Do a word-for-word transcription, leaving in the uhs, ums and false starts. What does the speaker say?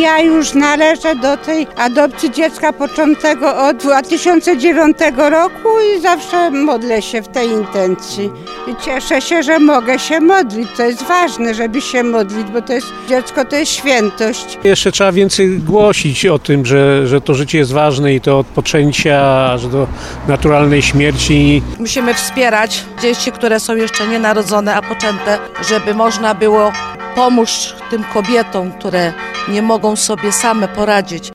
ja już należę do tej adopcji dziecka poczętego od dwa tysiące dziewiątego roku i zawsze modlę się w tej intencji. I cieszę się, że mogę się modlić. To jest ważne, żeby się modlić, bo to jest dziecko, to jest świętość. Jeszcze trzeba więcej głosić o tym, że, że to życie jest ważne i to od poczęcia aż do naturalnej śmierci. Musimy wspierać dzieci, które są jeszcze nienarodzone, a poczęte, żeby można było pomóc tym kobietom, które nie mogą sobie same poradzić.